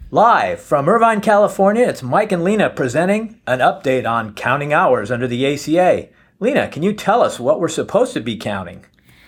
Live from Irvine, California, it's Mike and Lena presenting an update on counting hours under the ACA. Lena, can you tell us what we're supposed to be counting?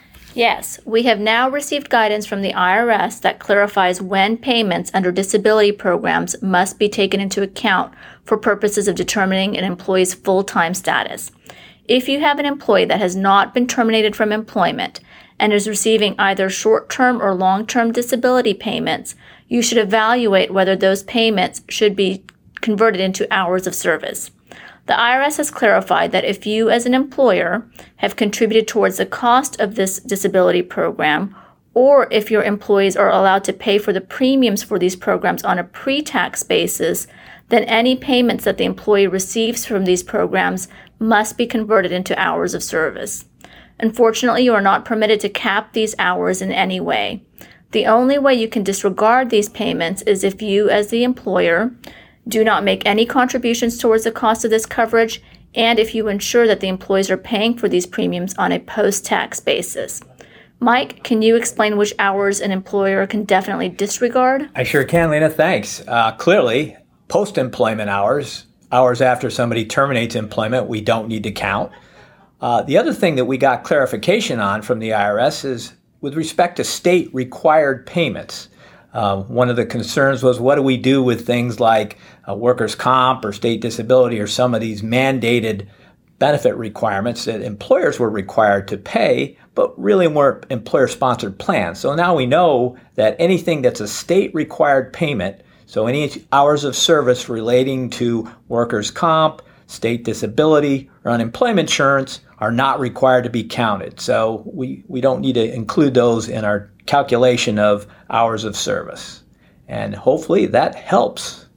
Yes, we have now received guidance from the IRS that clarifies when payments under disability programs must be taken into account for purposes of determining an employee's full-time status. If you have an employee that has not been terminated from employment and is receiving either short-term or long-term disability payments, you should evaluate whether those payments should be converted into hours of service. The IRS has clarified that if you as an employer have contributed towards the cost of this disability program, or if your employees are allowed to pay for the premiums for these programs on a pre-tax basis, then any payments that the employee receives from these programs must be converted into hours of service. Unfortunately, you are not permitted to cap these hours in any way. The only way you can disregard these payments is if you, as the employer, do not make any contributions towards the cost of this coverage, and if you ensure that the employees are paying for these premiums on a post-tax basis. Mike, can you explain which hours an employer can definitely disregard? I sure can, Lena. Thanks. Clearly, post-employment hours after somebody terminates employment, we don't need to count. The other thing that we got clarification on from the IRS is with respect to state required payments. One of the concerns was, what do we do with things like workers' comp or state disability or some of these mandated benefit requirements that employers were required to pay, but really weren't employer-sponsored plans. So now we know that anything that's a state required payment, so any hours of service relating to workers' comp, state disability, or unemployment insurance are not required to be counted. So we don't need to include those in our calculation of hours of service. And hopefully that helps.